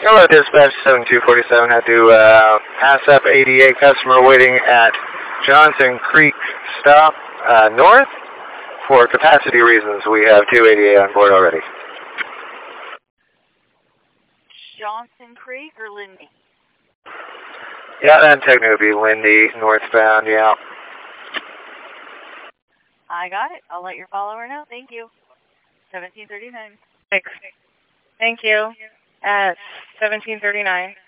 Hello, dispatch 7247. Had to pass up 88 customer waiting at Johnson Creek stop north. For capacity reasons, we have 288 on board already. Johnson Creek or Lindy? Yeah, that technically would be Lindy, northbound, yeah. I got it. I'll let your follower know. Thank you. 1739. Thanks. Thank you. At 1739.